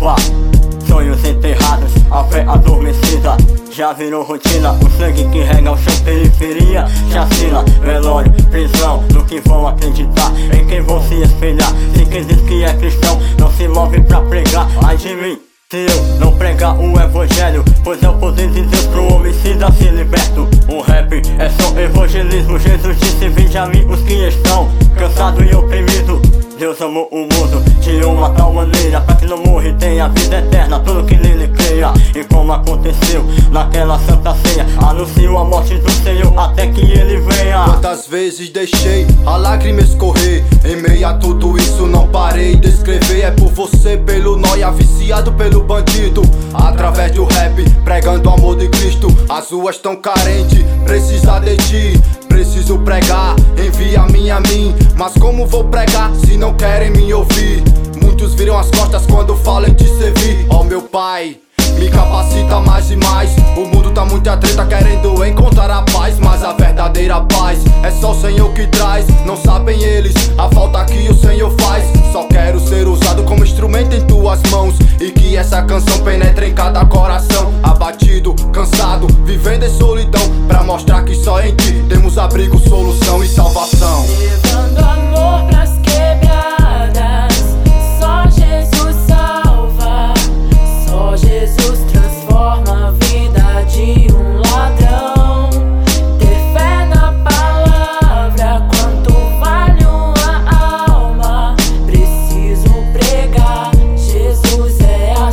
salvar. Sonhos enterrados, a fé adormecida já virou rotina, o sangue que rega o chão, periferia, chacina, velório, prisão, no que vão acreditar, em quem vão se espelhar. Se quem diz que é cristão não se move pra pregar, ai de mim se eu não pregar o evangelho, pois é o poder de Deus pro homicida ser liberto. O rap é só evangelismo, Jesus disse: vinde a mim os que estão cansados e oprimidos. Deus amou o mundo de uma tal maneira, pra que não morra e tenha vida eterna, tudo que nele creia. E como aconteceu naquela santa ceia, anuncio a morte do Senhor até que ele venha. Quantas vezes deixei a lágrima escorrer, em meio a tudo isso não parei de escrever. É por você, pelo nóia, viciado pelo bandido, através do rap, pregando o amor de Cristo. As ruas tão carentes, precisa de ti. Preciso pregar, envia-me a mim. Mas como vou pregar se não querem me ouvir? Muitos viram as costas quando falam de servir. Ó meu Pai, me capacita mais e mais. O mundo tá muita treta querendo encontrar a paz, mas a verdadeira paz é só o Senhor que traz. Não sabem eles a falta que o Senhor faz. Só quero ser usado como instrumento em tuas mãos, e que essa canção penetre em cada coração abatido, cansado, vivendo em solidão, pra mostrar que só em ti temos abrigo, solução e salvação. Levando amor pras quebradas, só Jesus salva, só Jesus transforma a vida de um ladrão. Ter fé na palavra, quanto vale uma alma? Preciso pregar, Jesus é a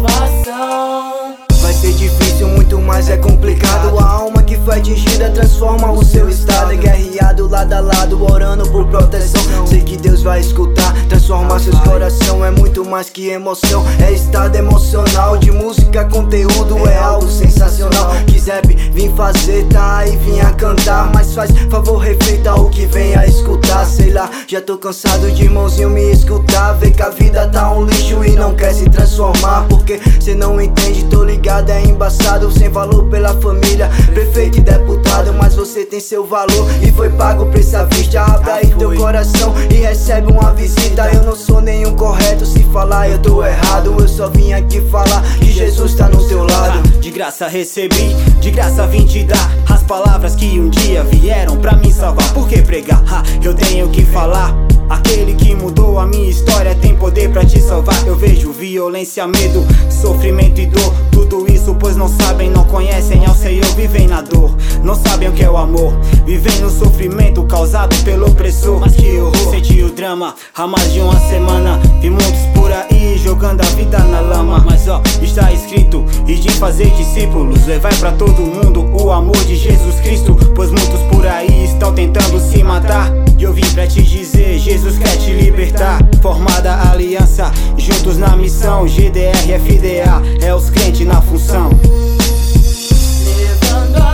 salvação. Vai ser difícil, muito mais é complicado. A alma que foi atingida transforma o seu estado. É guerreado lado a lado, orando por proteção. Sei que Deus vai escutar, transformar seus coração. É muito mais que emoção, é estado emocional. De música, conteúdo, é algo sensacional. Quiser vim fazer, tá aí, vinha cantar. Mas faz favor, reflita o que vem a escutar. Sei lá, já tô cansado de irmãozinho me escutar. Vê que a vida tá um lixo e não quer se transformar. Porque cê não entende, tô ligado, é embaçado. Sem valor pela família, prefeito e deputado. Mas você tem seu valor e foi pago preço à vista. Abre aí teu coração e recebe uma visita. Eu não sou nenhum correto, se falar eu tô errado. Eu só vim aqui falar que Jesus tá no teu lado. De graça recebi, de graça vim te dar as palavras que um dia vieram pra me salvar. Por que pregar? Eu tenho que falar. Aquele que mudou a minha história tem poder pra te salvar. Eu vejo violência, medo, sofrimento e dor. Tudo isso pois não sabem, não conhecem ao Senhor. Vivem na dor, não sabem o que é o amor. Vivem no sofrimento causado pelo opressor. Mas que horror, senti o drama há mais de uma semana. Vi muitos por aí jogando a vida na lama. Mas ó, está escrito, e de fazer discípulos, levai pra todo mundo o amor de Jesus Cristo. Pois muitos por aí estão tentando se matar, e eu vim pra te dizer, Jesus quer te libertar. Formada a aliança, juntos na missão. GDR, FDA, é os crentes na função. Levando